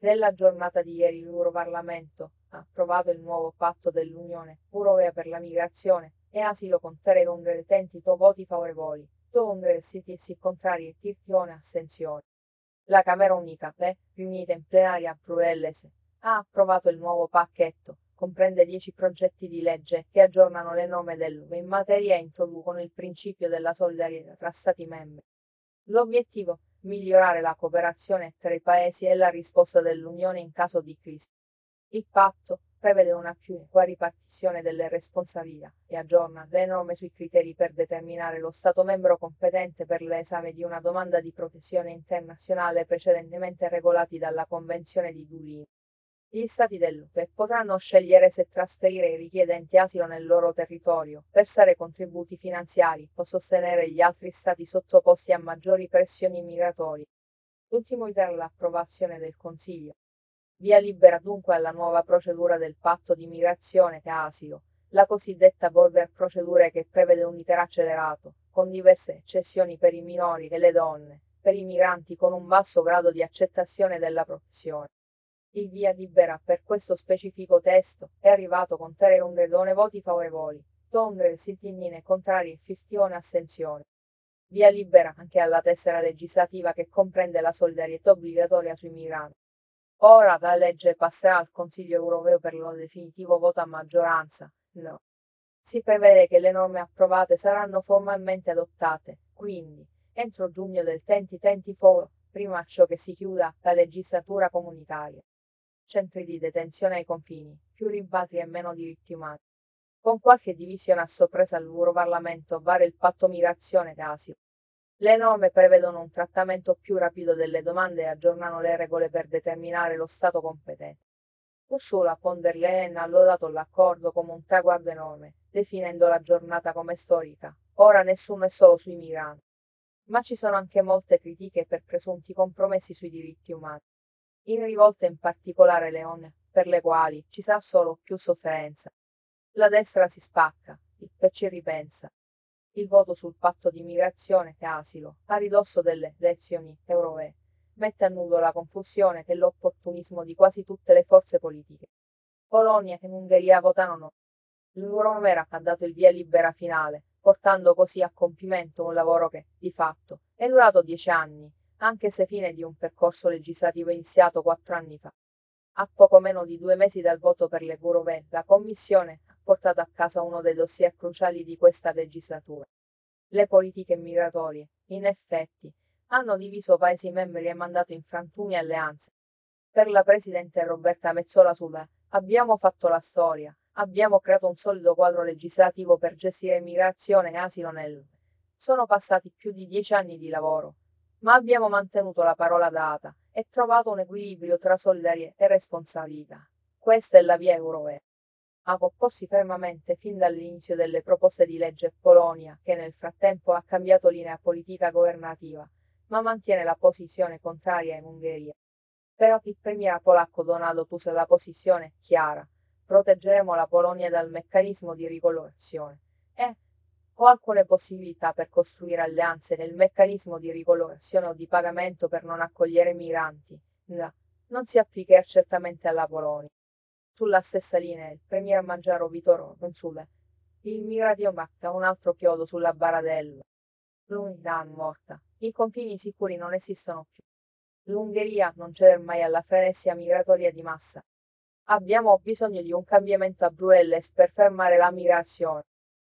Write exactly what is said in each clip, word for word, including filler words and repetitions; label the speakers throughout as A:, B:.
A: Nella giornata di ieri l'Europarlamento ha approvato il nuovo patto dell'Unione Europea per la migrazione e asilo con trecentottanti voti favorevoli, duecentosette contrari e trentuno astensioni. La Camera Unica, P, riunita in plenaria a Bruxelles, ha approvato il nuovo pacchetto, comprende dieci progetti di legge che aggiornano le norme dell'U E in materia e introducono il principio della solidarietà tra Stati membri. L'obiettivo? Migliorare la cooperazione tra i paesi e la risposta dell'Unione in caso di crisi. Il patto prevede una più equa ripartizione delle responsabilità e aggiorna le norme sui criteri per determinare lo Stato membro competente per l'esame di una domanda di protezione internazionale precedentemente regolati dalla Convenzione di Dublino. Gli Stati dell'U E potranno scegliere se trasferire i richiedenti asilo nel loro territorio, versare contributi finanziari o sostenere gli altri Stati sottoposti a maggiori pressioni migratorie. Ultimo iter l'approvazione del Consiglio. Via libera dunque alla nuova procedura del patto di migrazione e asilo, la cosiddetta border procedure che prevede un iter accelerato, con diverse eccezioni per i minori e le donne, per i migranti con un basso grado di accettazione della protezione. Il via libera per questo specifico testo è arrivato con trecentottanti voti favorevoli, duecentosette contrari e cinquantuno astensioni. Via libera anche alla tessera legislativa che comprende la solidarietà obbligatoria sui migranti. Ora la legge passerà al Consiglio europeo per lo definitivo voto a maggioranza, no. Si prevede che le norme approvate saranno formalmente adottate, quindi, entro giugno del duemilaventiquattro, prima a ciò che si chiuda la legislatura comunitaria. Centri di detenzione ai confini, più rimpatri e meno diritti umani. Con qualche divisione a sorpresa l'Europarlamento vara il patto migrazione e asilo. Le norme prevedono un trattamento più rapido delle domande e aggiornano le regole per determinare lo Stato competente. Ursula von der Leyen ha lodato l'accordo come un traguardo enorme, definendo la giornata come storica. Ora nessuno è solo sui migranti. Ma ci sono anche molte critiche per presunti compromessi sui diritti umani. In rivolte in particolare le donne, per le quali ci sarà solo più sofferenza. La destra si spacca, il P C ripensa. Il voto sul patto di migrazione e asilo, a ridosso delle elezioni europee, mette a nudo la confusione e l'opportunismo di quasi tutte le forze politiche. Polonia e Ungheria votano no. L'Europa ha dato il via libera finale, portando così a compimento un lavoro che, di fatto, è durato dieci anni, anche se fine di un percorso legislativo iniziato quattro anni fa. A poco meno di due mesi dal voto per le europee, la Commissione ha portato a casa uno dei dossier cruciali di questa legislatura. Le politiche migratorie, in effetti, hanno diviso Paesi membri e mandato in frantumi alleanze. Per la Presidente Roberta Metsola sulla abbiamo fatto la storia, abbiamo creato un solido quadro legislativo per gestire migrazione e asilo nel. Sono passati più di dieci anni di lavoro. Ma abbiamo mantenuto la parola data e trovato un equilibrio tra solidarietà e responsabilità. Questa è la via europea. A opporsi fermamente fin dall'inizio delle proposte di legge Polonia, che nel frattempo ha cambiato linea politica governativa, ma mantiene la posizione contraria in Ungheria. Però il premier polacco Donaldo Tusk ha la posizione chiara. Proteggeremo la Polonia dal meccanismo di ricollocazione. E, ho alcune possibilità per costruire alleanze nel meccanismo di ricollocazione o di pagamento per non accogliere migranti. No, non si applicherà certamente alla Polonia. Sulla stessa linea il premier Mangiaro Vitor Orban. Il migratio macca un altro chiodo sulla baradello. L'unità morta. I confini sicuri non esistono più. L'Ungheria non cede mai alla frenesia migratoria di massa. Abbiamo bisogno di un cambiamento a Bruxelles per fermare la migrazione.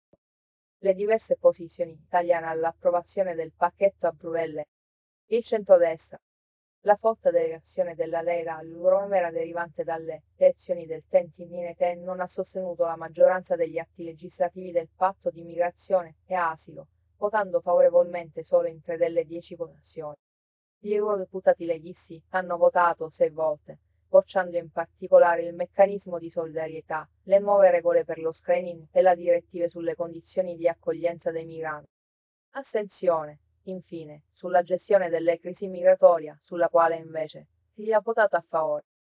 A: Le diverse posizioni italiane all'approvazione del pacchetto a Bruxelles. Il centrodestra. La forte delegazione della Lega all'Eurocamera derivante dalle elezioni del Tentinete non ha sostenuto la maggioranza degli atti legislativi del patto di migrazione e asilo, votando favorevolmente solo in tre delle dieci votazioni. Gli eurodeputati leghisti hanno votato sei volte, bocciando in particolare il meccanismo di solidarietà, le nuove regole per lo screening e la direttive sulle condizioni di accoglienza dei migranti. Astensione, infine, sulla gestione delle crisi migratoria, sulla quale invece si ha votato a favore.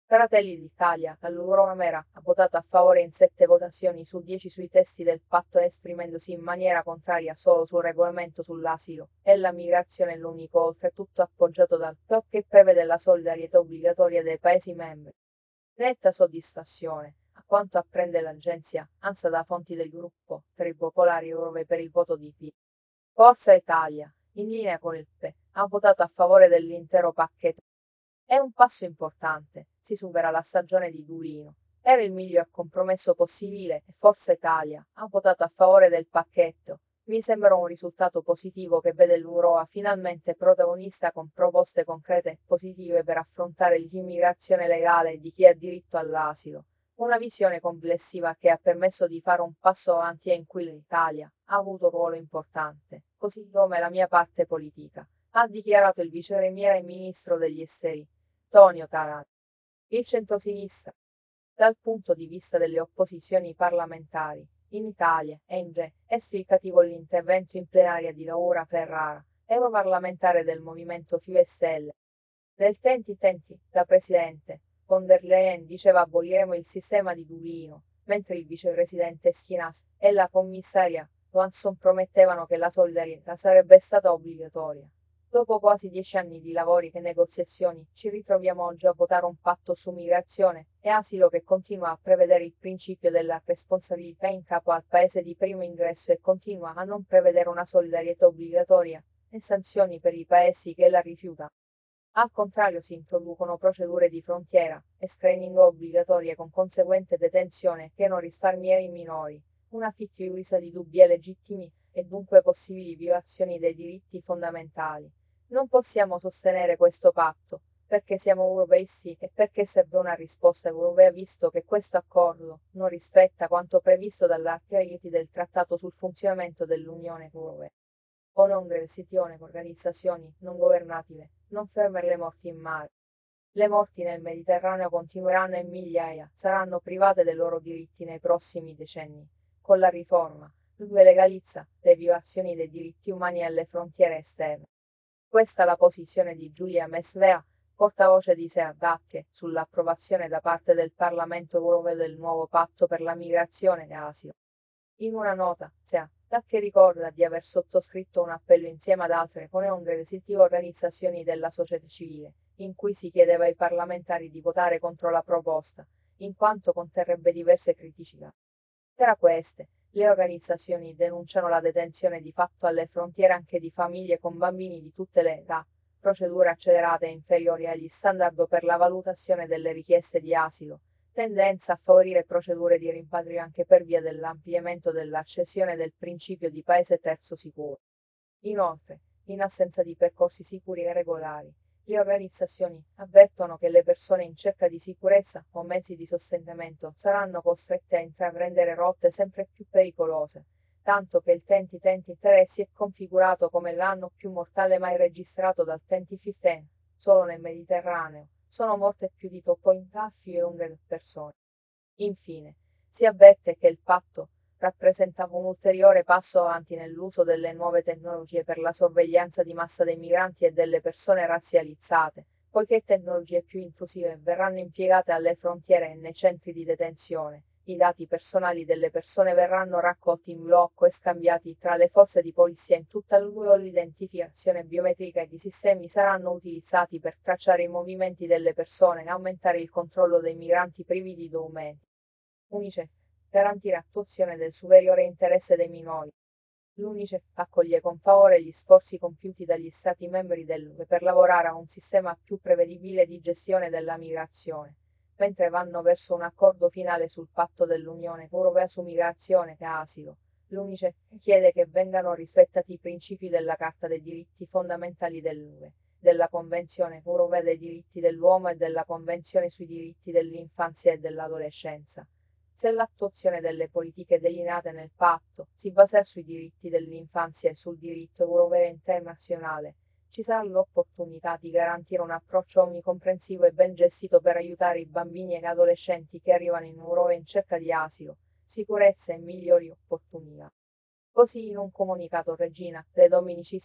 A: Fratelli d'Italia, all'Eurocamera, ha votato a favore in sette votazioni su dieci sui testi del patto esprimendosi in maniera contraria solo sul regolamento sull'asilo e la migrazione l'unico oltretutto appoggiato dal P O che prevede la solidarietà obbligatoria dei Paesi membri. Netta soddisfazione, a quanto apprende l'agenzia, ANSA da fonti del gruppo, tra i popolari europei per il voto di P. Forza Italia, in linea con il P E, ha votato a favore dell'intero pacchetto. È un passo importante, si supera la stagione di Dublino. Era il miglior compromesso possibile e Forza Italia ha votato a favore del pacchetto. Mi sembra un risultato positivo che vede l'Europa finalmente protagonista con proposte concrete e positive per affrontare l'immigrazione legale di chi ha diritto all'asilo. Una visione complessiva che ha permesso di fare un passo avanti e in cui l'Italia ha avuto un ruolo importante, così come la mia parte politica, ha dichiarato il vice premier e ministro degli esteri, Tonio Tajani. Il centrosinistra. Dal punto di vista delle opposizioni parlamentari, in Italia e in G, è significativo l'intervento in plenaria di Laura Ferrara, europarlamentare del Movimento cinque Stelle. Nel tenti tenti, la presidente von der Leyen diceva aboliremo il sistema di Dublino, mentre il vicepresidente Schinas e la commissaria Johansson promettevano che la solidarietà sarebbe stata obbligatoria. Dopo quasi dieci anni di lavori e negoziazioni, ci ritroviamo oggi a votare un patto su migrazione e asilo che continua a prevedere il principio della responsabilità in capo al paese di primo ingresso e continua a non prevedere una solidarietà obbligatoria e sanzioni per i paesi che la rifiuta. Al contrario si introducono procedure di frontiera e screening obbligatorie con conseguente detenzione che non risparmia i minori, una fictiurisa di dubbi e legittimi e dunque possibili violazioni dei diritti fondamentali. Non possiamo sostenere questo patto, perché siamo europeisti e perché serve una risposta europea visto che questo accordo non rispetta quanto previsto dall'articolo del Trattato sul funzionamento dell'Unione Europea. Organizzazioni organizzazioni non governative, non fermare le morti in mare. Le morti nel Mediterraneo continueranno e migliaia saranno private dei loro diritti nei prossimi decenni. Con la riforma, l'U E legalizza le violazioni dei diritti umani alle frontiere esterne. Questa è la posizione di Giulia Mesvea, portavoce di SEADAC, sull'approvazione da parte del Parlamento europeo del nuovo patto per la migrazione e asilo. In una nota, SEADAC ricorda di aver sottoscritto un appello insieme ad altre congressive organizzazioni della società civile, in cui si chiedeva ai parlamentari di votare contro la proposta, in quanto conterrebbe diverse criticità. Tra queste, le organizzazioni denunciano la detenzione di fatto alle frontiere anche di famiglie con bambini di tutte le età, procedure accelerate e inferiori agli standard per la valutazione delle richieste di asilo, tendenza a favorire procedure di rimpatrio anche per via dell'ampliamento dell'accessione del principio di paese terzo sicuro. Inoltre, in assenza di percorsi sicuri e regolari, le organizzazioni avvertono che le persone in cerca di sicurezza o mezzi di sostentamento saranno costrette a intraprendere rotte sempre più pericolose, tanto che il tenti tenti tre si è configurato come l'anno più mortale mai registrato dal tenti quindici. Solo nel Mediterraneo sono morte più di duecento persone. Infine, si avverte che il patto rappresenta un ulteriore passo avanti nell'uso delle nuove tecnologie per la sorveglianza di massa dei migranti e delle persone razzializzate, poiché tecnologie più intrusive verranno impiegate alle frontiere e nei centri di detenzione. I dati personali delle persone verranno raccolti in blocco e scambiati tra le forze di polizia in tutta l'U E. L'identificazione biometrica ed i sistemi saranno utilizzati per tracciare i movimenti delle persone e aumentare il controllo dei migranti privi di documenti. UNICEF. Garantire attuazione del superiore interesse dei minori. L'UNICEF accoglie con favore gli sforzi compiuti dagli Stati membri dell'U E per lavorare a un sistema più prevedibile di gestione della migrazione, mentre vanno verso un accordo finale sul patto dell'Unione Europea su migrazione e asilo. L'UNICEF chiede che vengano rispettati i principi della Carta dei diritti fondamentali dell'U E, della Convenzione Europea dei diritti dell'uomo e della Convenzione sui diritti dell'infanzia e dell'adolescenza. Se l'attuazione delle politiche delineate nel patto si basa sui diritti dell'infanzia e sul diritto europeo e internazionale, ci sarà l'opportunità di garantire un approccio omnicomprensivo e ben gestito per aiutare i bambini e gli adolescenti che arrivano in Europa in cerca di asilo, sicurezza e migliori opportunità. Così in un comunicato Regina De Dominicis.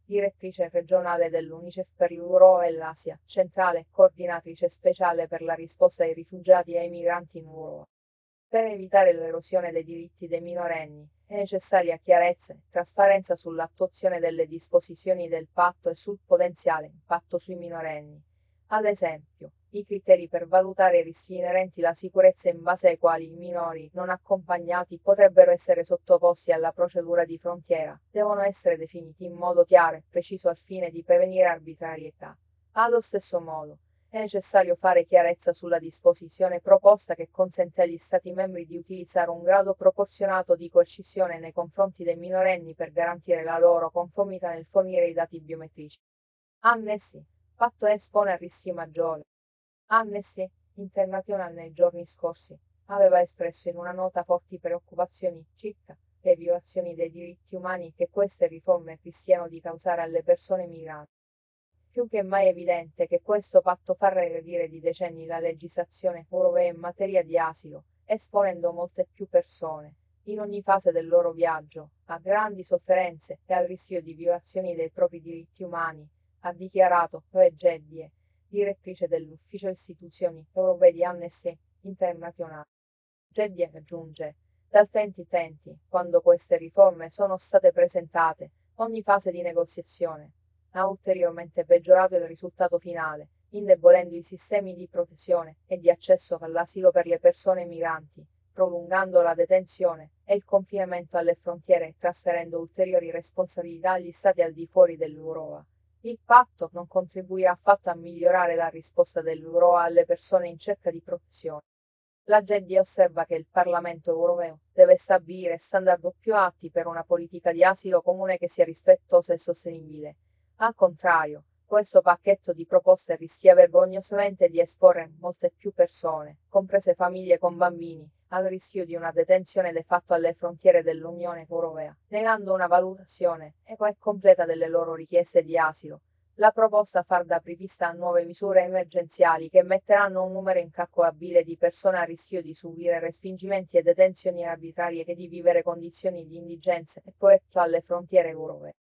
A: direttrice regionale dell'UNICEF per l'Europa e l'Asia centrale, coordinatrice speciale per la risposta ai rifugiati e ai migranti in Europa. Per evitare l'erosione dei diritti dei minorenni, è necessaria chiarezza e trasparenza sull'attuazione delle disposizioni del patto e sul potenziale impatto sui minorenni. Ad esempio, i criteri per valutare i rischi inerenti alla sicurezza in base ai quali i minori non accompagnati potrebbero essere sottoposti alla procedura di frontiera, devono essere definiti in modo chiaro e preciso al fine di prevenire arbitrarietà. Allo stesso modo, è necessario fare chiarezza sulla disposizione proposta che consente agli Stati membri di utilizzare un grado proporzionato di coercizione nei confronti dei minorenni per garantire la loro conformità nel fornire i dati biometrici. Annessi. Patto espone a rischi maggiori. Amnesty International nei giorni scorsi aveva espresso in una nota forti preoccupazioni circa le violazioni dei diritti umani che queste riforme rischiano di causare alle persone migranti. Più che mai evidente che questo patto fa regredire di decenni la legislazione europea in materia di asilo, esponendo molte più persone, in ogni fase del loro viaggio, a grandi sofferenze e al rischio di violazioni dei propri diritti umani, ha dichiarato Zoe Gedie, direttrice dell'Ufficio Istituzioni Europee di Amnesty International. Gedie aggiunge, dal duemilaventi, quando queste riforme sono state presentate, ogni fase di negoziazione ha ulteriormente peggiorato il risultato finale, indebolendo i sistemi di protezione e di accesso all'asilo per le persone migranti, prolungando la detenzione e il confinamento alle frontiere e trasferendo ulteriori responsabilità agli Stati al di fuori dell'Europa. Il patto non contribuirà affatto a migliorare la risposta dell'Europa alle persone in cerca di protezione. La Gedi osserva che il Parlamento europeo deve stabilire standard più alti per una politica di asilo comune che sia rispettosa e sostenibile. Al contrario, questo pacchetto di proposte rischia vergognosamente di esporre molte più persone, comprese famiglie con bambini, al rischio di una detenzione de facto alle frontiere dell'Unione Europea, negando una valutazione equa e completa delle loro richieste di asilo. La proposta fa da apripista a nuove misure emergenziali che metteranno un numero incalcolabile di persone a rischio di subire respingimenti e detenzioni arbitrarie e di vivere condizioni di indigenza e povertà alle frontiere europee.